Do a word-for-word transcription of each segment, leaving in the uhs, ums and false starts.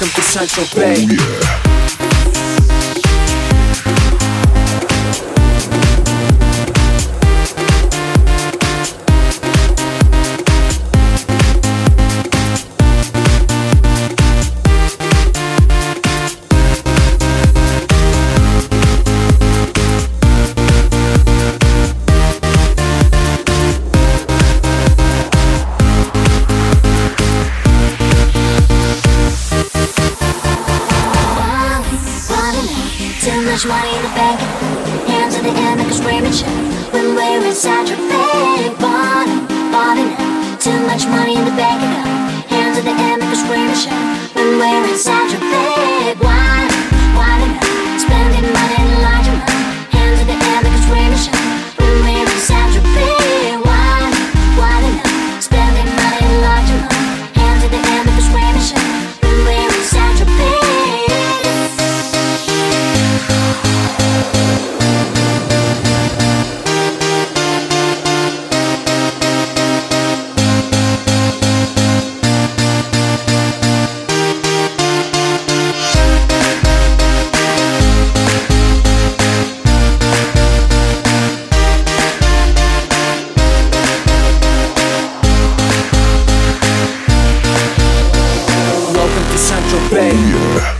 Welcome to Central Bay. Oh, yeah. Too much money in the bank, hands in the air, make a scream and shout. When we're inside your big body, body now. Too much money in the bank account, hands in the air, make a scream and shout. When we're inside your big wine, wine now. Spending money in large amount, hands in the air, make a scream and shout. When we're inside your big wine, wine now. Spending money in large amount, hands in the air, make a scream and shout. When we're inside your big Central Bay. Oh, yeah.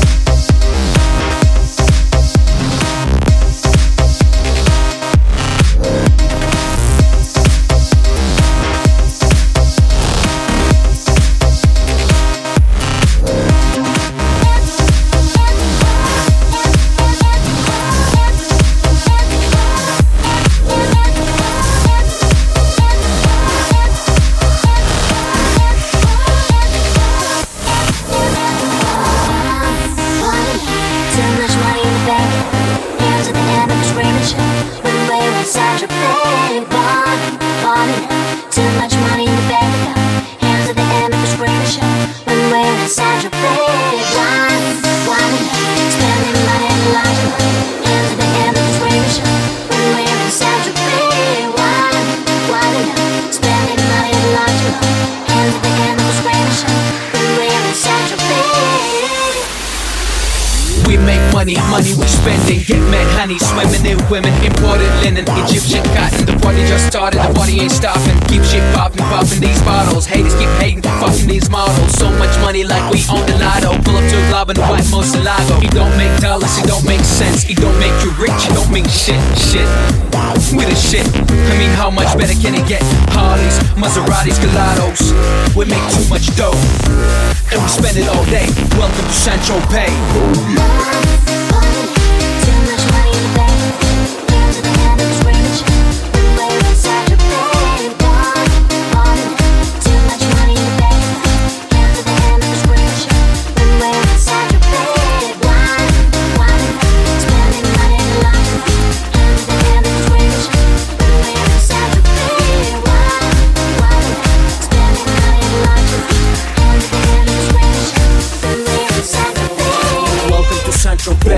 Too much money in the bank account, hands in the air, make a scream and shout. When we're inside your big wine, wine and spending money in the large amount, hands in the air, make a scream and shout. When we're inside your big wine, wine and spending money in the large amount, hands in the air, make a scream and shout. When we're inside your big. We make money, money we spending. Get mad honey, swimming in women. Imported linen, Egyptian cotton. The party just started, the party ain't stopping. Keep shit popping, popping these bottles. Haters keep hating, fucking these models. So much money like we own the lotto. Pull up to a club in the white Moselago. It don't make dollars, it don't make sense. It don't make you rich, it don't mean shit, shit. We the shit, I mean how much better can it get? Harleys, Maseratis, Gelatos. We make too much dough, and we spend it all day. Welcome to Central Bay. Oh, yeah. Central Bay.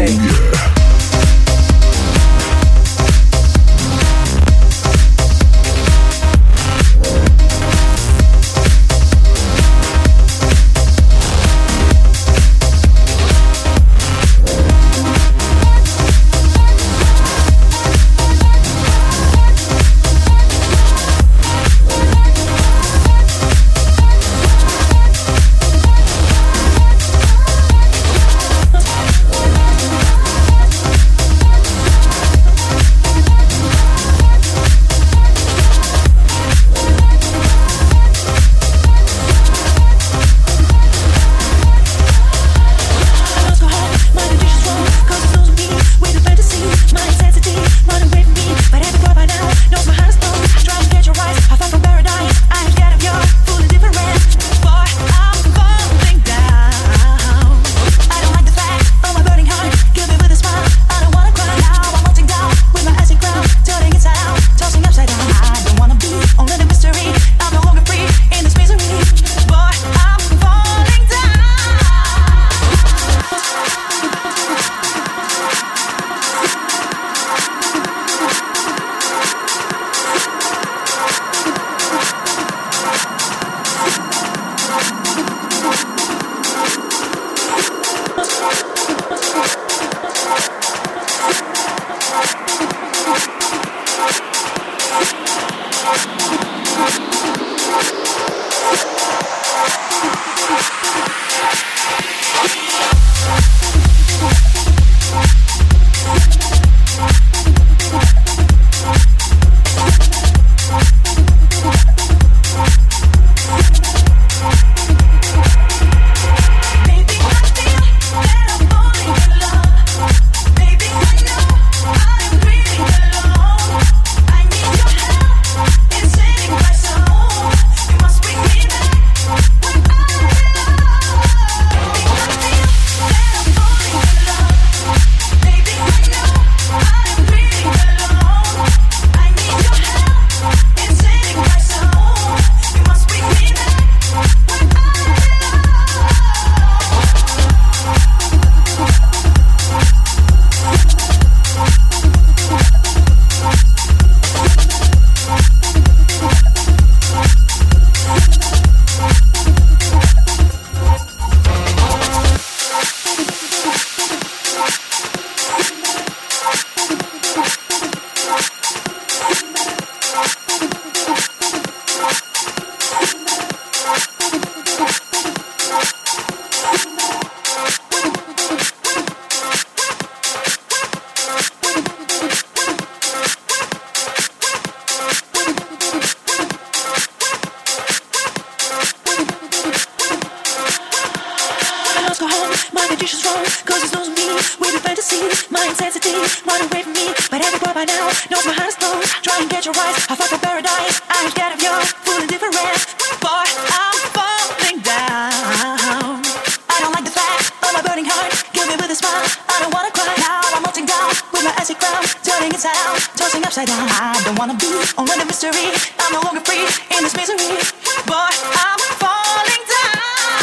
is wrong, cause it's losing me with your fantasy. My intensity, run away from me, but every boy by now knows my heart is closed. Try and get your eyes, I fuck for paradise. I'm scared of your full indifference. Boy, I'm falling down. I don't like the fact of my burning heart. Kill me with a smile, I don't wanna cry. Now I'm melting down with my acid crown, turning inside out, tossing upside down. I don't wanna be only the mystery. I'm no longer free in this misery. Boy, I'm falling down.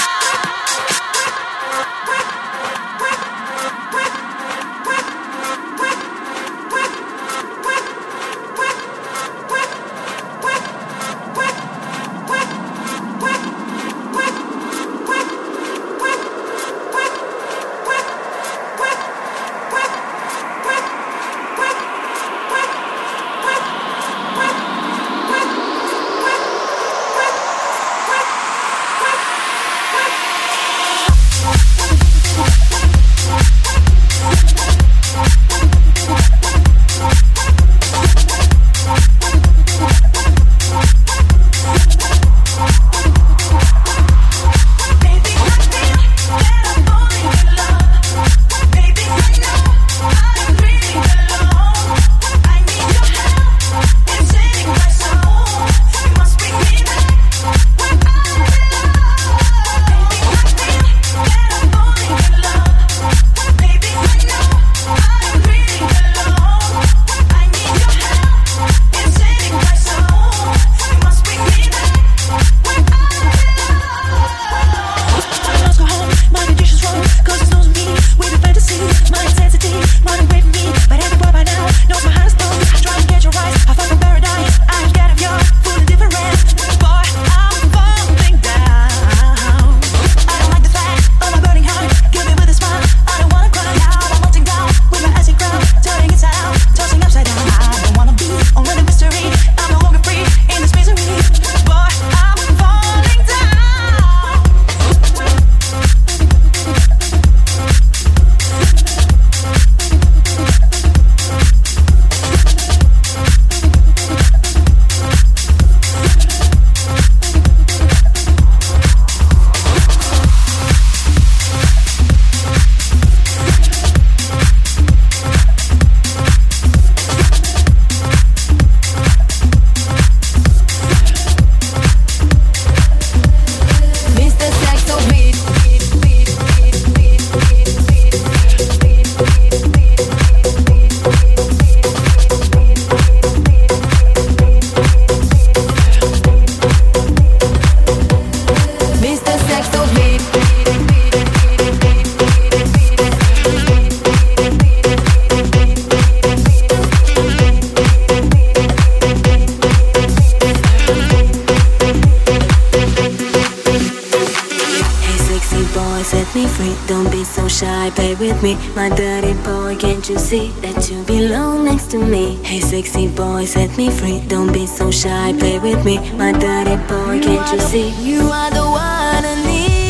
My dirty boy, can't you see that you belong next to me? Hey sexy boy, set me free. Don't be so shy, play with me. My dirty boy, can't you see? You are the one I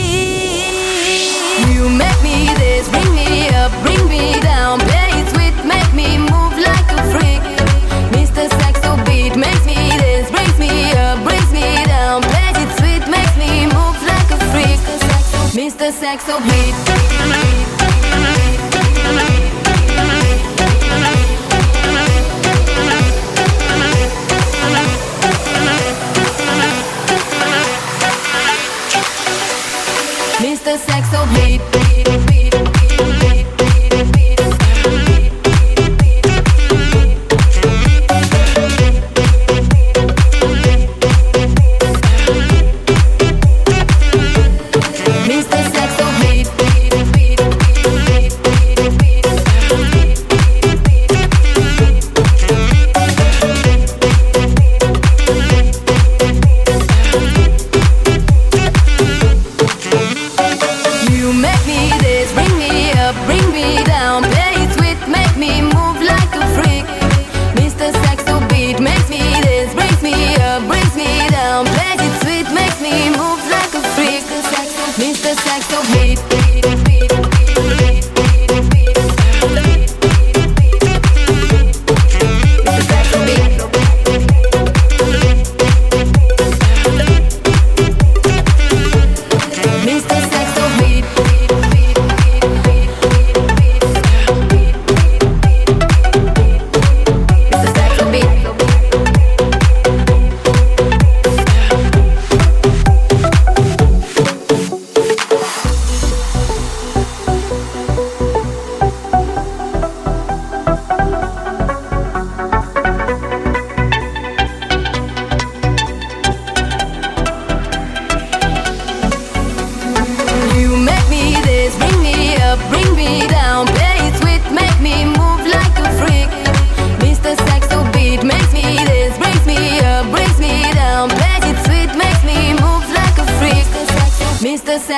need. You make me this, bring me up, bring me down. Play it sweet, make me move like a freak. Mister Saxo beat makes me this, brings me up, brings me down. Play it sweet, makes me move like a freak. Mister Saxo beat. Mister Saxo beat. Mister Saxo beat.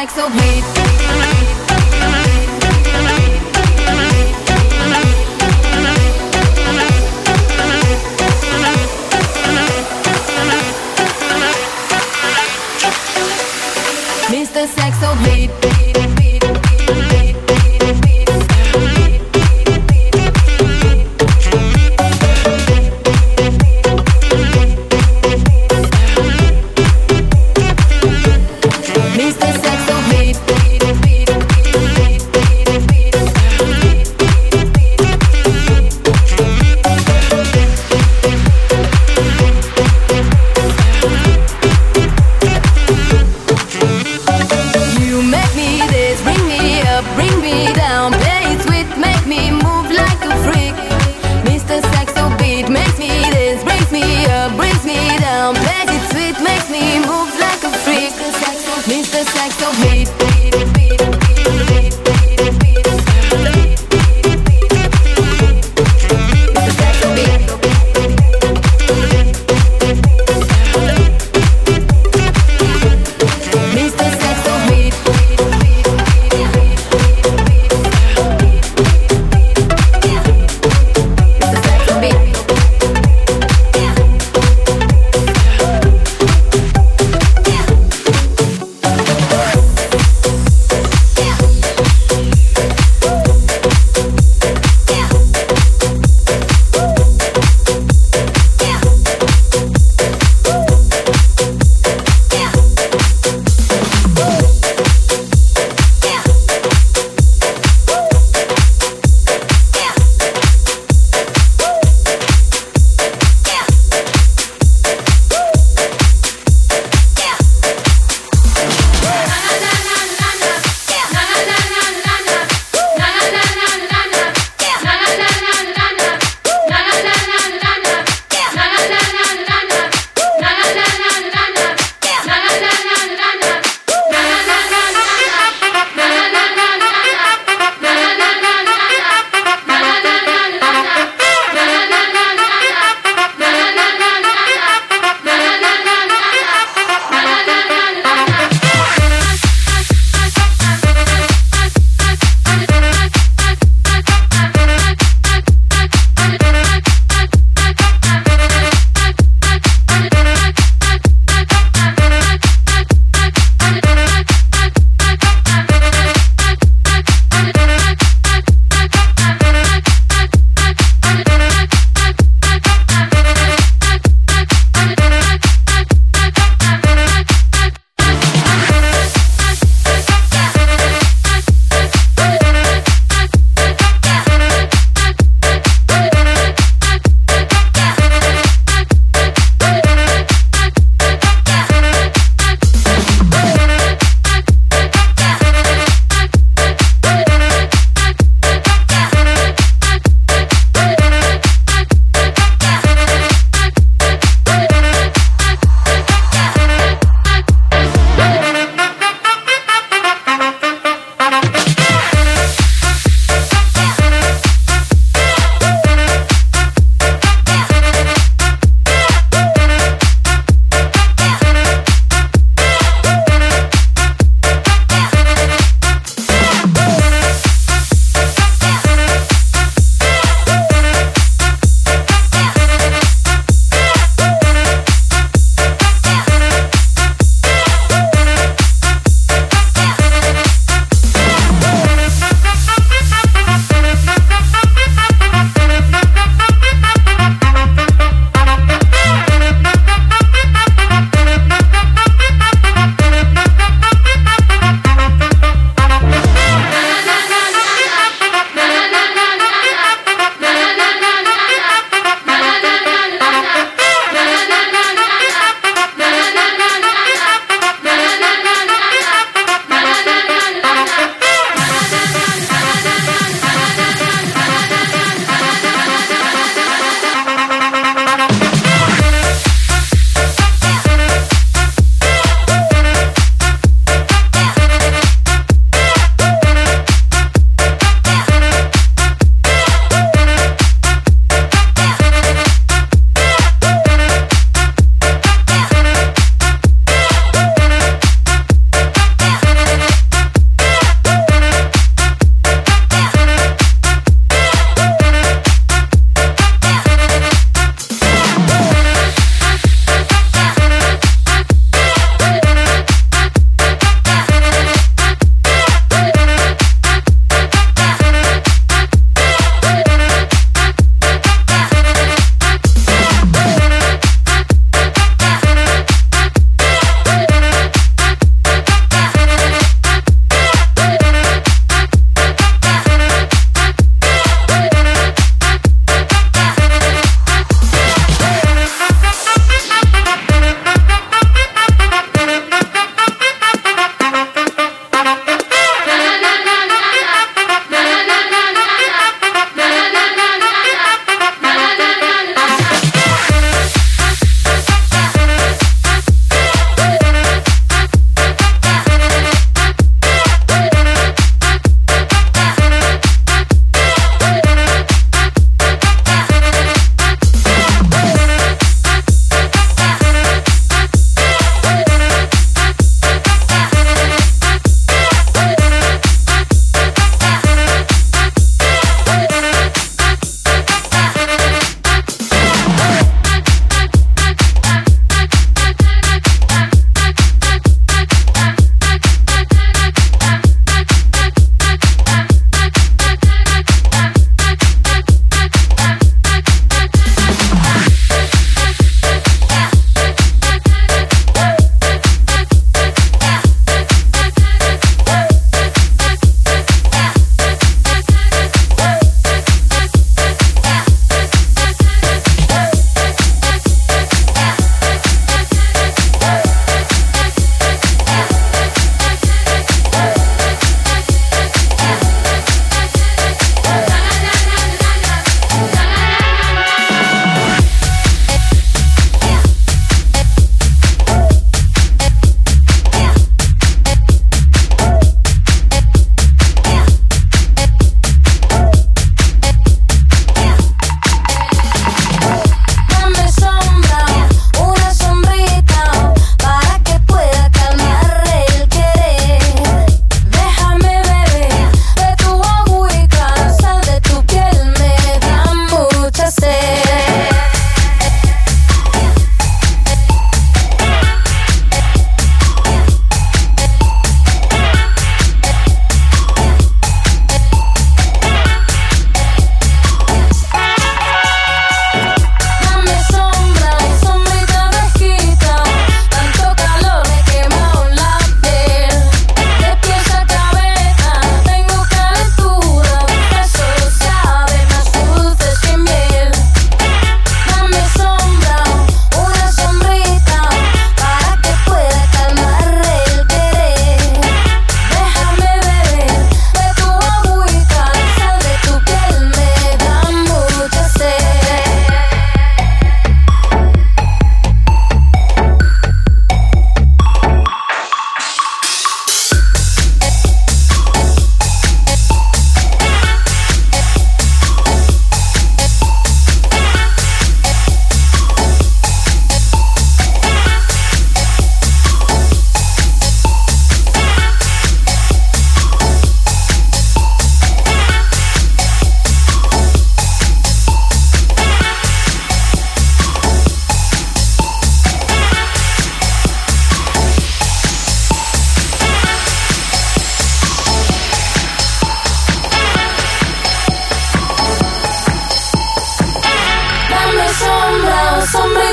Sexo Beat. Mister Sexo Beat.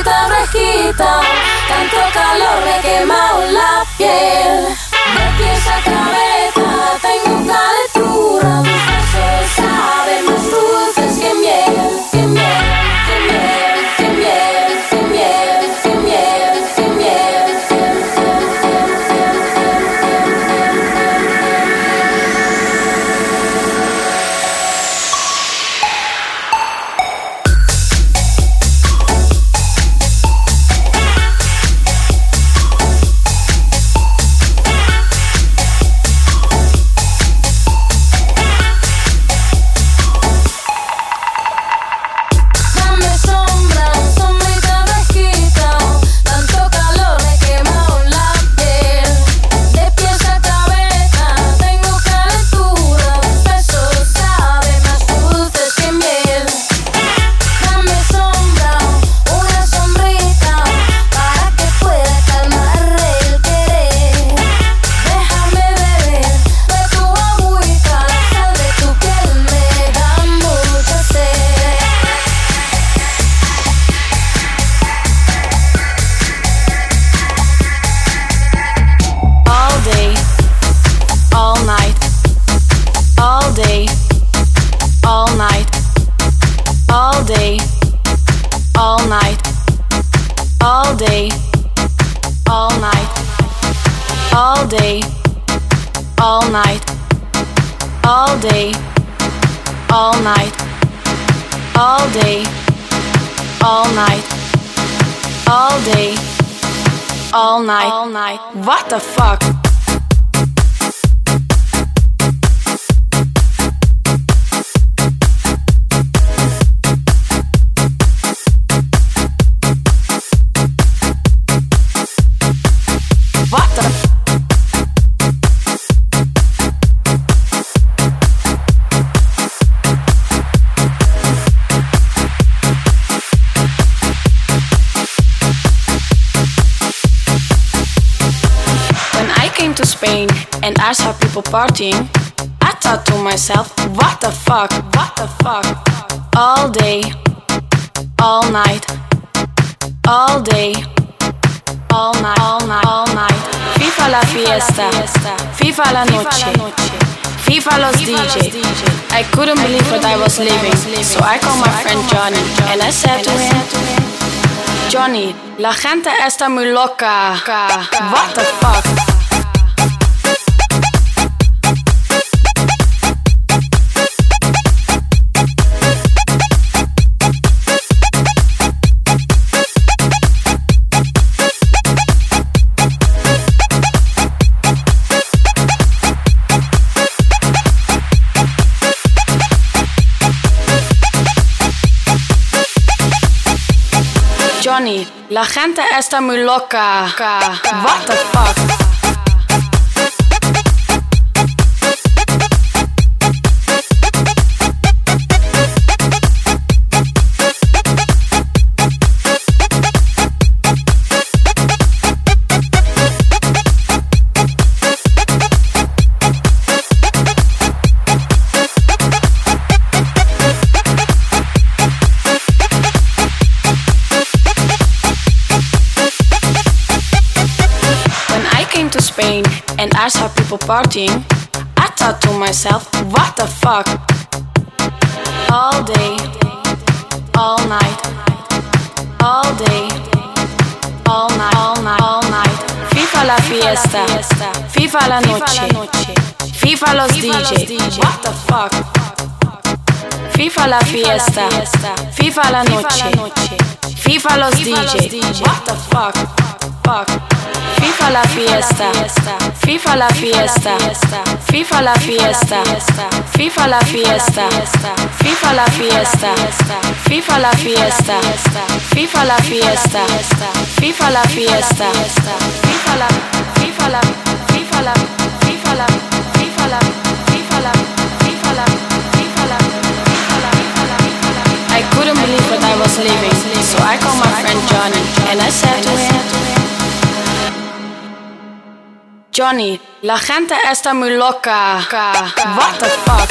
sombrita fresquita, tanto calor me he quemado la piel. De pies a cabeza tengo calentura, mis besos saben más dulces que miel, que miel, que miel, que miel, que miel, que miel, que miel. All night, all night. What the fuck? What the? To Spain and I saw people partying, I thought to myself, what the fuck, what the fuck? All day, all night, all day, all night, all night, all night. FIFA la fiesta, FIFA la noche, FIFA los D J. I couldn't believe what I was living, so I called my friend Johnny and I said to him, Johnny, la gente está muy loca. What the fuck? Johnny, la gente está muy loca. What the fuck? To Spain and I saw people partying, I thought to myself, what the fuck? All day, all night, all day, all night, all night, all night. FIFA la fiesta, FIFA la noche, FIFA los D J. What the fuck? FIFA la fiesta, FIFA la noche, FIFA los D J. What the fuck? Fuck. FIFA la fiesta, FIFA la fiesta, FIFA la fiesta, FIFA la fiesta, FIFA la fiesta, FIFA la fiesta, FIFA la fiesta, FIFA la fiesta, FIFA la, FIFA la, FIFA la, FIFA la, FIFA la, FIFA la, FIFA la, FIFA la, I couldn't believe what I was living, so I called my friend Johnny and I said to him, Johnny, la gente está muy loca. What the fuck?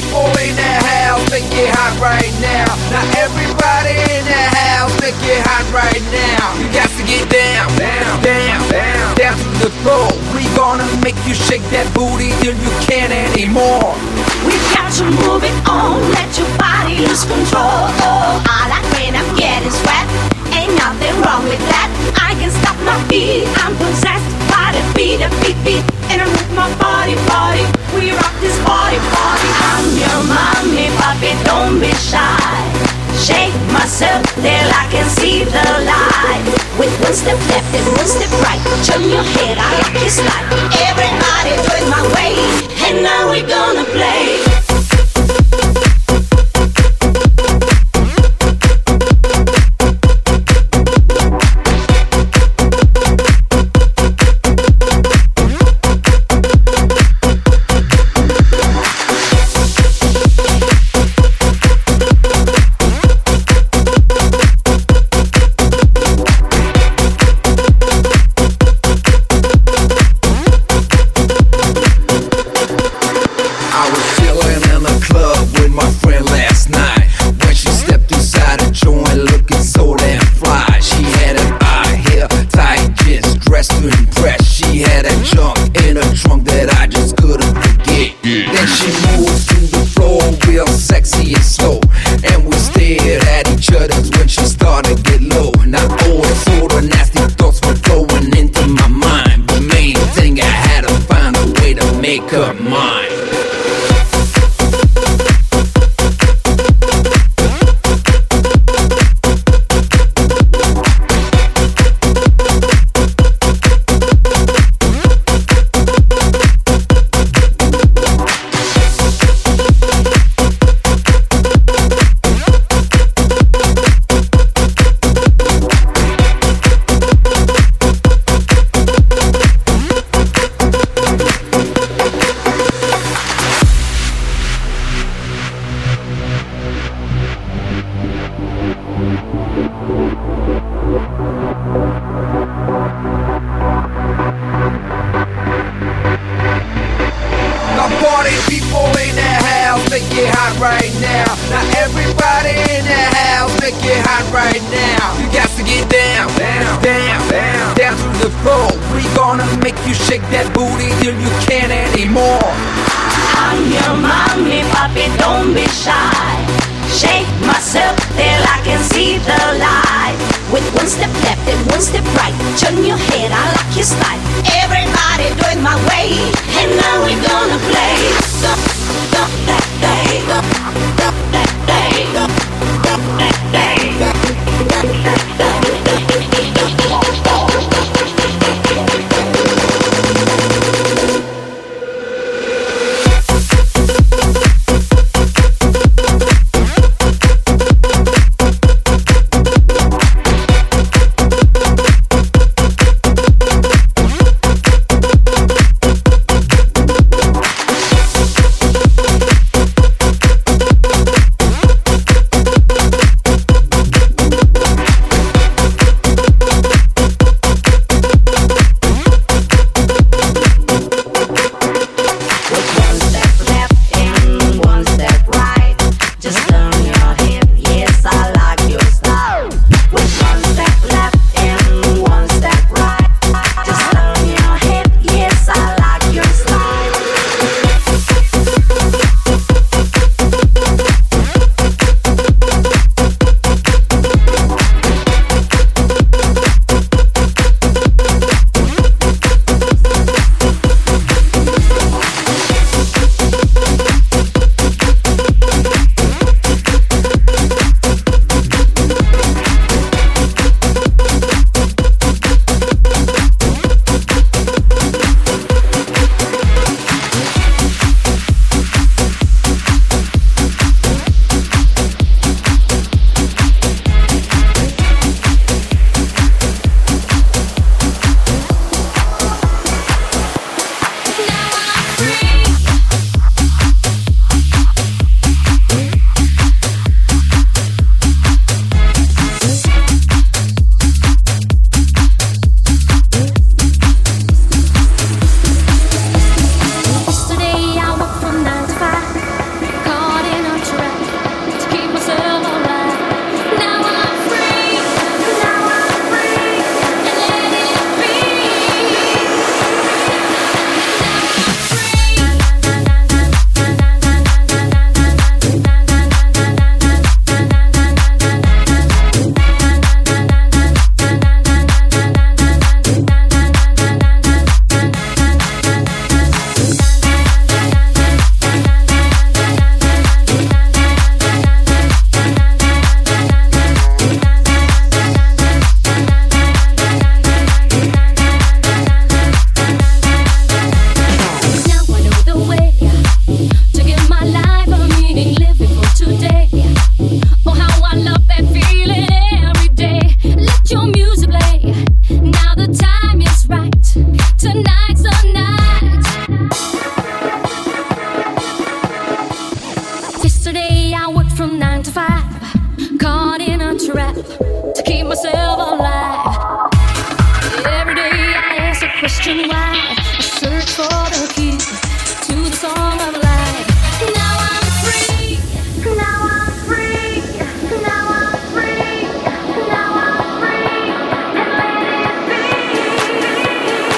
people in the house, make it hot right now. Now everybody in the house, make it hot right now. You got to get down, down, down, down, down to the floor. We gonna make you shake that booty till you can't anymore. We got to move it on, let your body lose control. Oh, I like when I'm getting sweat, ain't nothing wrong with that. I can stop my beat, I'm possessed by the beat, the beat, beat. And I move my body, body, we rock this body, body. I'm your mommy, papi, don't be shy. Shake myself till I can see the light. With one step left and one step right, turn your head, I like your slide. Everybody do it my way, and now we're gonna play. my trap to keep myself alive. Every day I ask the question why. I search for the key to the song of life. Now I'm free. Now I'm free. Now I'm free. Now I'm free. And let it be.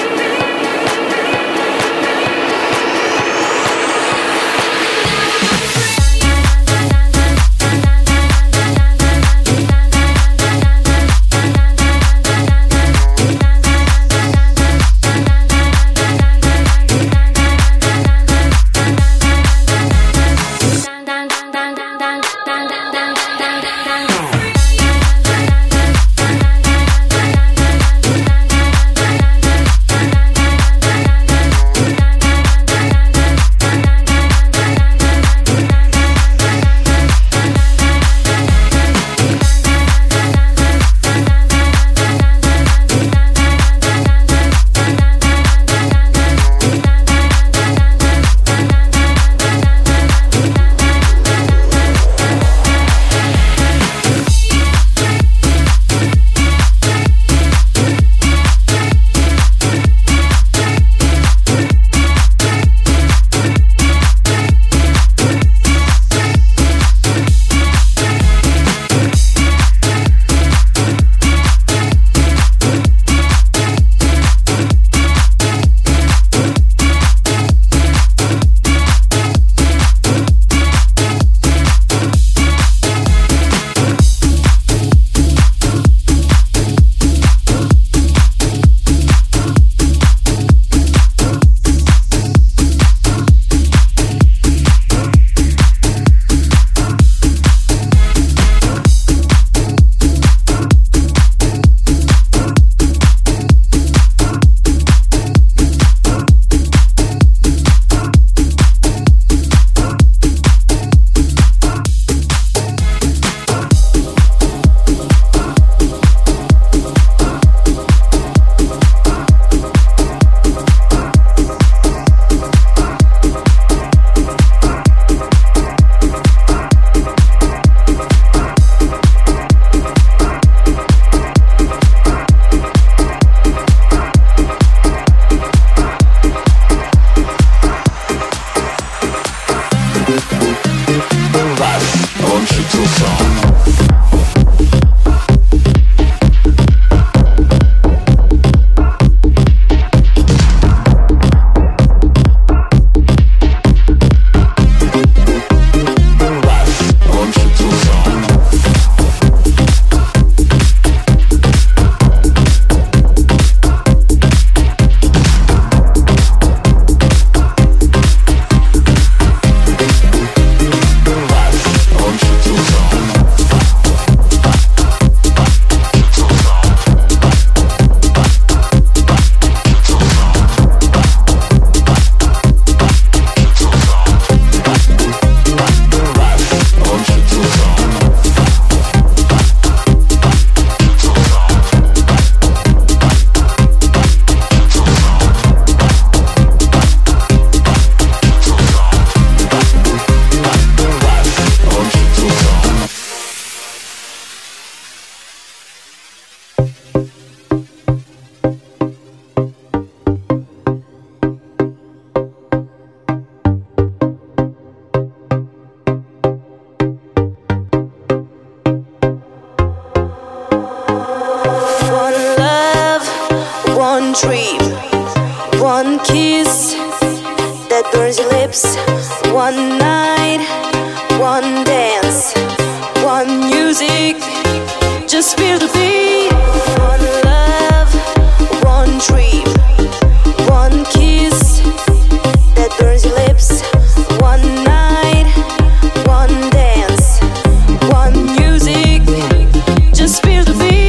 dream. One kiss that burns your lips. One night, one dance, one music, just feel the beat. One love, one dream. One kiss that burns your lips. One night, one dance, one music, just feel the beat.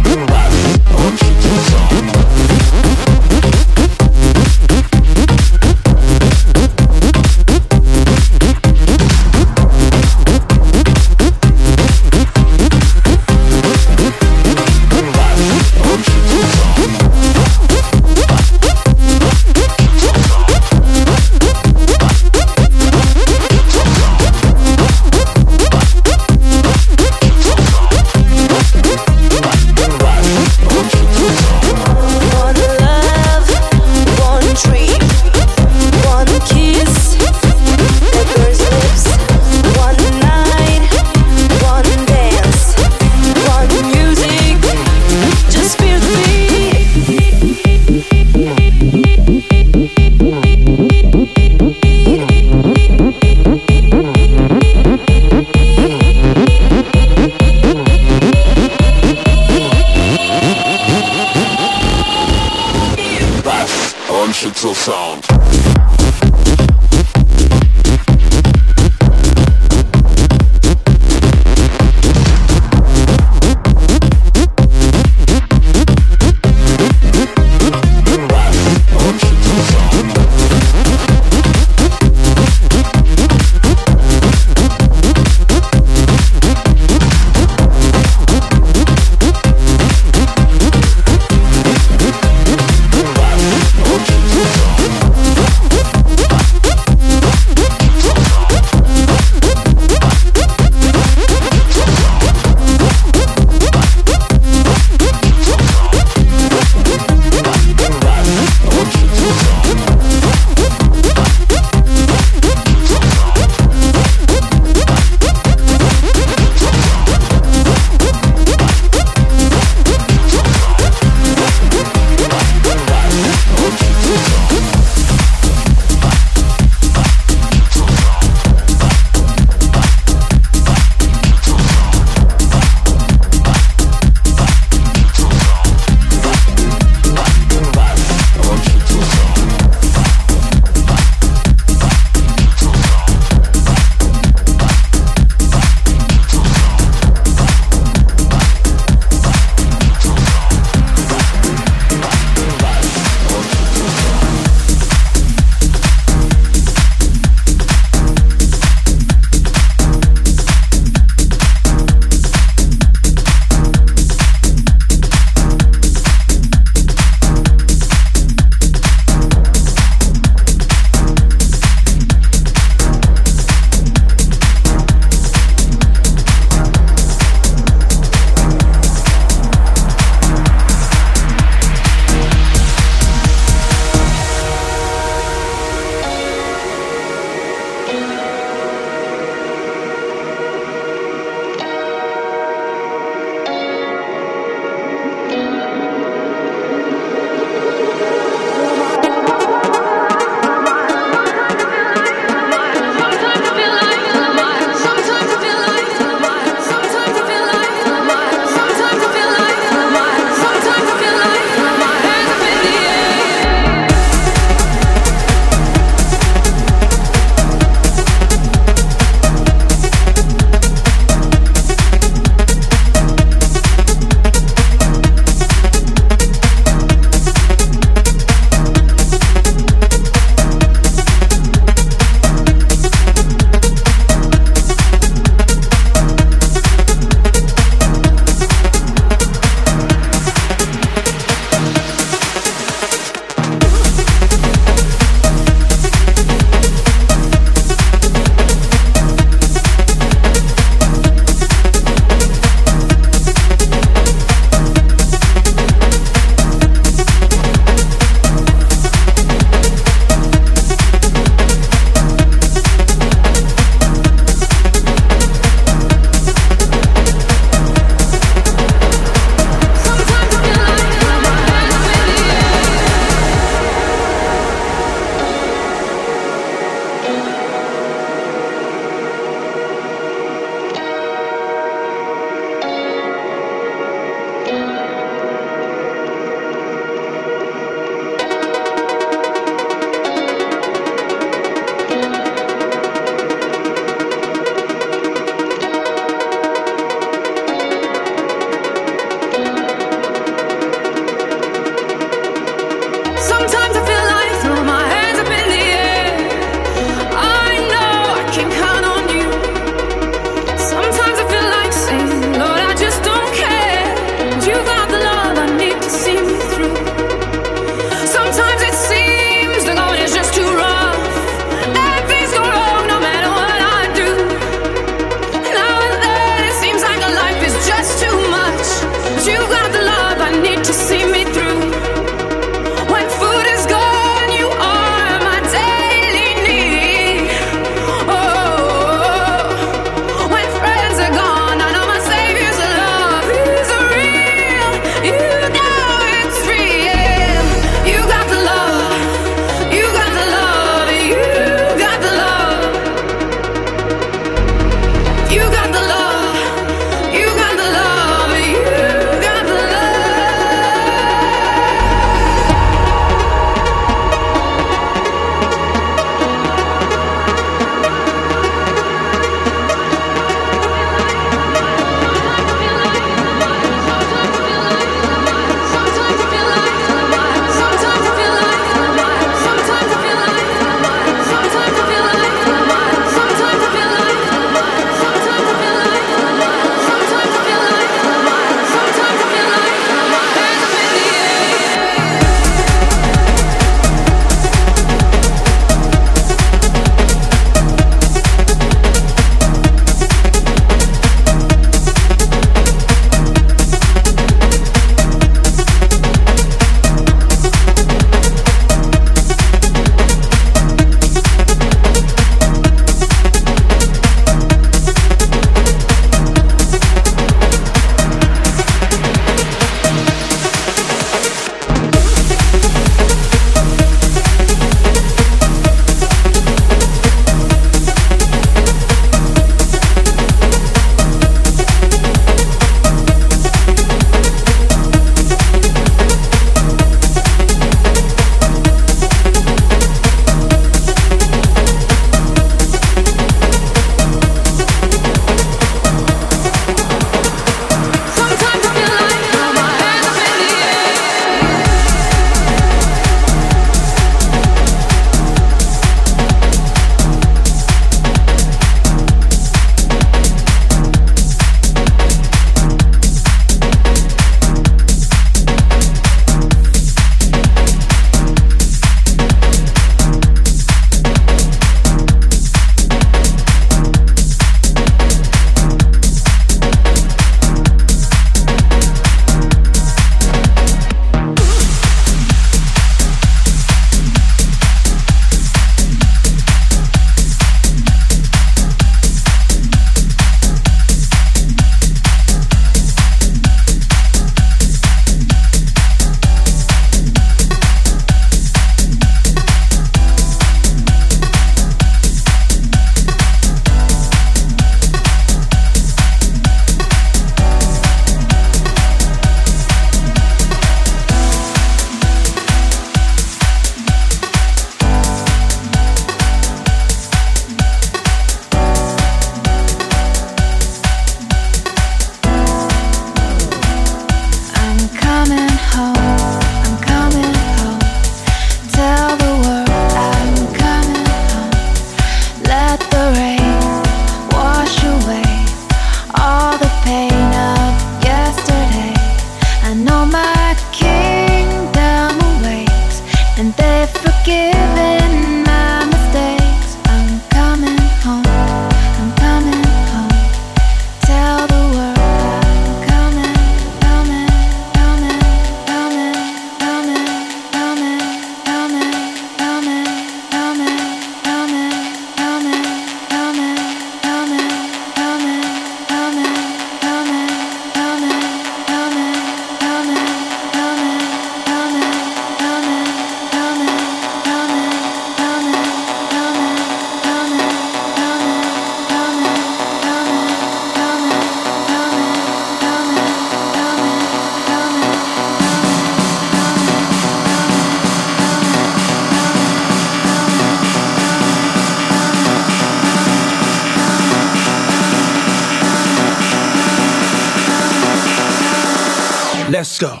Let's go.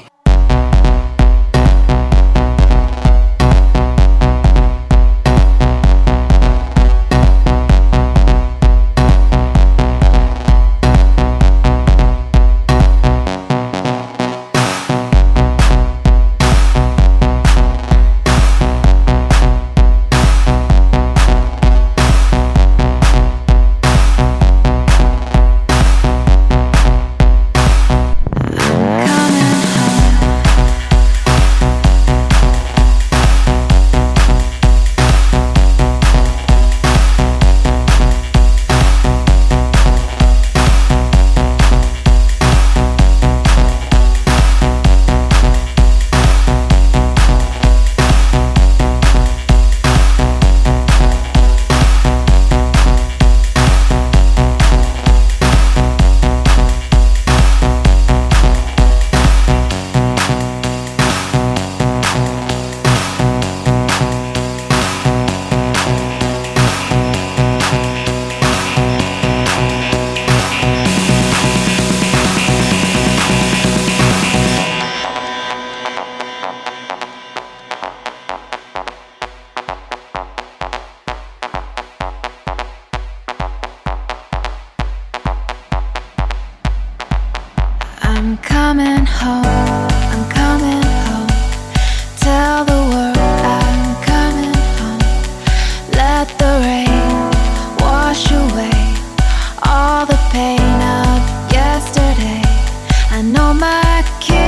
I'm coming home, I'm coming home. Tell the world I'm coming home. Let the rain wash away all the pain of yesterday. I know my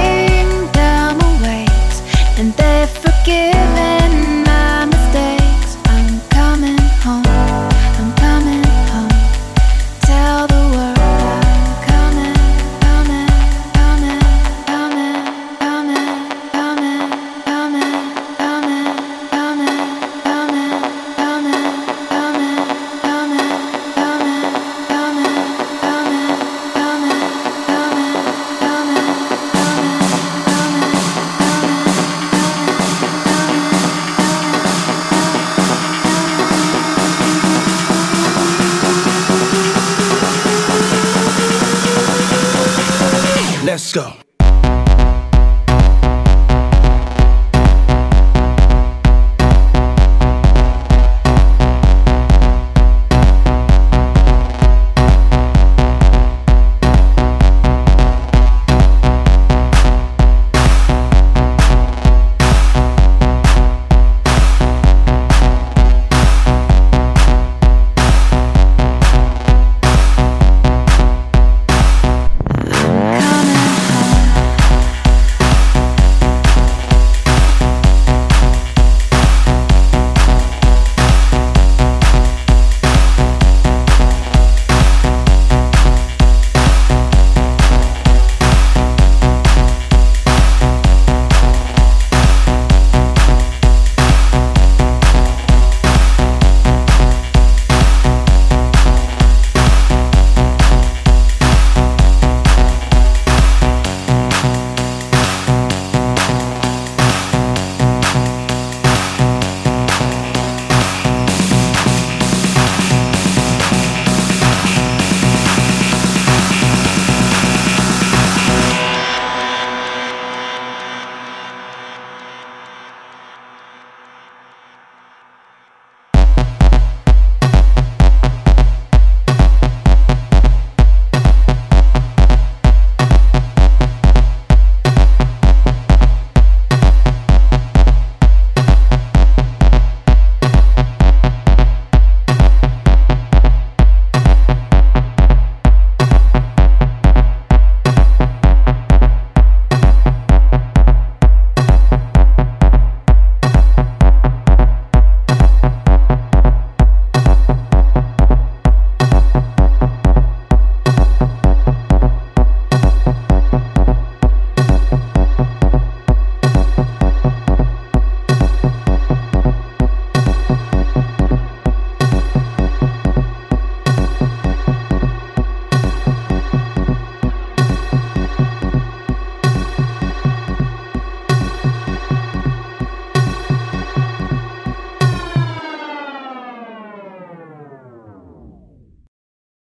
kingdom awaits, and they've forgiven my mistakes. I'm coming home, I'm coming home. Tell the world I'm coming, coming, coming, coming, coming, coming, coming, coming, coming, coming, coming, coming, coming, coming, coming, Let's go.